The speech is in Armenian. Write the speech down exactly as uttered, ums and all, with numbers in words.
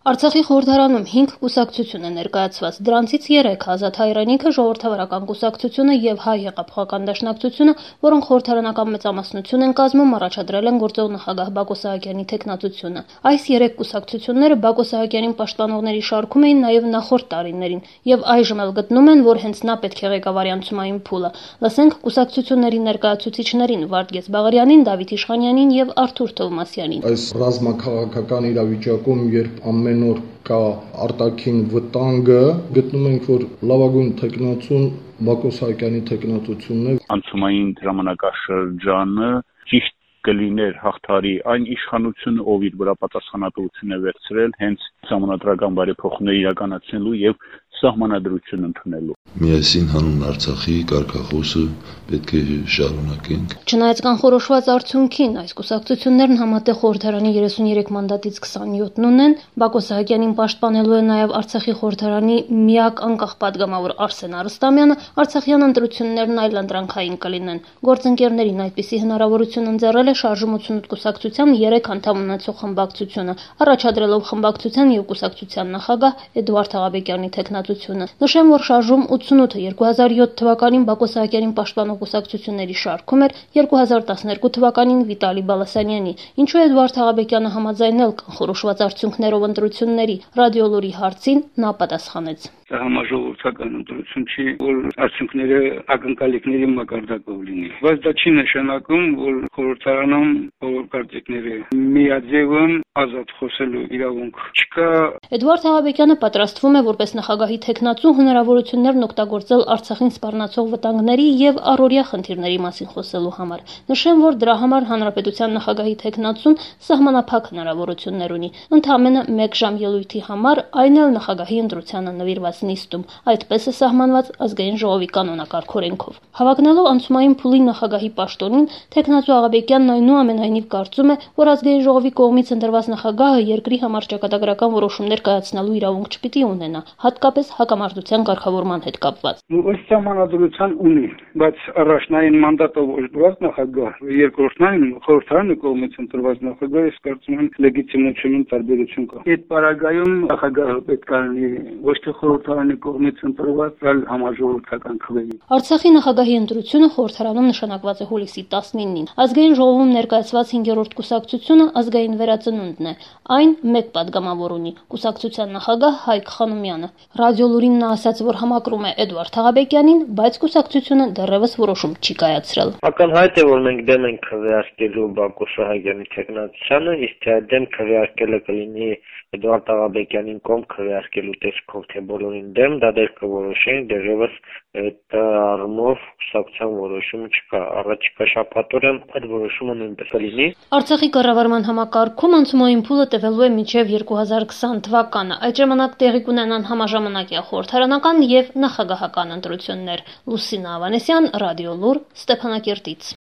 Արցախի խորհրդարանում հինգ կուսակցություն է ներկայացված, դրանցից երեքը Ազատ հայրենիքը, Ժողովրդավարական կուսակցությունը եւ Հայ հեղափոխական դաշնակցությունը, որոնք խորհրդարանական մեծամասնություն են կազմում, առաջադրել են գործող նախագահ Բակո Սահակյանի թեկնածությունը։ Այս երեք կուսակցությունները Բակո Սահակյանին պաշտպանողների շարքում էին նաեւ նախորդ տարիներին եւ այժմ էլ գտնում են, որ հենց նա պետք է ղեկավարի անցումային փուլը։ Լսենք կուսակցությունների ներկայացուցիչներին՝ Վարդգես Բաղարյանին, Դավիթ Իշխանյանին եւ Արթուր Թովմասյանին։ Այս ռազմաքաղաքական իրավիճակում, երբ ամեն օր կա արտաքին վտանգը, գտնում ենք, որ լավագույն թեկնածուն Բակո Սահակյանի թեկնածությունն է։ Անցումային ժամանակաշրջանը ճիշտ կլիներ հաղթարի այն իշխանությունը, ով իր վրա պատասխանատվություն է վերցրել հենց սահմանադրական բարեփոխումներ իրականացնելու եւ սահմանադրություն ընդունելու։ Միասին հանուն Արցախի կարգախոսը պետք է շարունակենք։ Չնայած կանխորոշված արդյունքին, այս կուսակցություններն համատեղ խորհրդարանի երեսունյերեք մանդատից քսանյոթն ունեն, Բակո Սահակյանին պաշտպանելու է նաև Արցախի խորհրդարանի միակ անկախ падգամավոր Արսեն Արստամյանը, արցախյան ընտրություններն այլանդրանքային կլինեն։ Գործընկերներին այդպիսի հնարավորություն ընձեռել է Շարժում ութսունութ կուսակցության երեք անդամ ունեցող խմբակցությունը, առաջադրելով խմբակցության եւ կուսակցության նախագահ Էդուարդ Աղաբեկյանի թեկնածությունը։ Նշեմ, որ Շարժում ութսունութը երկու հազար յոթ թվականին Բակո Սահակյանին պաշտպանող կուսակցությունների շարքում էր, երկու հազար տասներկու թվականին Վիտալի Բալասանյանի, ինչու Էդուարդ Աղաբեկյանը համաձայնել կանխորոշված արդյունքներով ընտրությունների։ Ռադիոլուրի հարցին նա պատասխանեց. Դա համաժողովրդական ընտրություն չի, որ արդյունքները ակնկալիքների մակարդակով լինի։ Բայց դա չի նշանակում, որ խորհրդարանում բոլոր կարգերը միաձևն ազատ խոսելու իրավունք չկա։ Էդուարդ Աղաբեկյանը պատրաստվում է որպես նախագահի թեկնածու հնարավորություններն օգտագործել Արցախին սպառնացող վտանգների եւ առօրյա խնդիրների մասին խոսելու համար։ Նշեմ, որ դրա համար հանրապետության նախագահի թեկնածուն սահմանափակ հնարավորություններ ունի։ Ընդամենը մեկ ժամ ելույթի համար այն էլ նախագահի ընտրությանը նվիրված նիստում, այդպես է սահմանված ազգային ժողովի կանոնակարգ օրենքով։ Հավակնելով անցումային փուլի նախագահի պաշտոնին, թեկնածու Աղաբեկյանն այնուամենայնիվ կարծում է, որ ազգային ժողովի կողմից ընտրված նախագահը երկրի համար ճակատագրական որոշումներ կայացնելու իրավունք չպիտի ունենա, հատկապես հակամարտության կարգավորման հետ կապված։ Ըստ սահմանադրության ունի, բայց առաջնային մանդատով օրդված նախագահ, երկրորդնային խորհրդարանի կողմից ընտրված նախագահը, ես կարծում եմ, լեգիտիմությունում տարբերություն կա։ Այդ պարագայում նախագահը պետք է լինի ոչ թե խորհրդարանի կողմից ընտրված, այլ համաժողովրդական քվեի։ Արցախի նախագահի ընտրությունը խորհրդարանում նշանակված է հուլիսի տասնինին։ Ազգային ժողովում ներկայացված հինգերորդ կուսակցությունը ազգային վերածնունդն է։ Այն մեկ падգամավոր ունի՝ կուսակցության նախագահ Հայկ Խանոմյանը։ Ռադիոլուրին նա ասաց, որ համակրում է Էդուարդ Աղաբեկյանին, բայց կուսակցությունը դեռևս որոշում չի կայացրել։ Ակնհայտ է, որ մենք դեմ ենք քվեարկելու Բակո Սահակյանի թեկնածությանը, իսկ թե դեմ քվեարկելը կլինի Էդուարդ Աղաբեկյանին կողմ քվեարկելու տեսքով, թե բոլորին դեմ, դա դեռ կորոշենք, դեռևս այդ առումով կուսակցության որոշումը չկա։ Առաջիկա շաբաթօրը այդ որոշումը նույնպես կլինի։ Արցախի կառավարման համակարգում անցումային փուլը տևելու է մինչև երկու հազար քսան թվականը։ Այդ ժամանակ տեղի կունենան համաժամանակյա խորհրդարանական եւ նախագահական ընտրություններ։ Լուսինա Ավանեսյան, Ռադիոլուր, Ստեփանակերտից։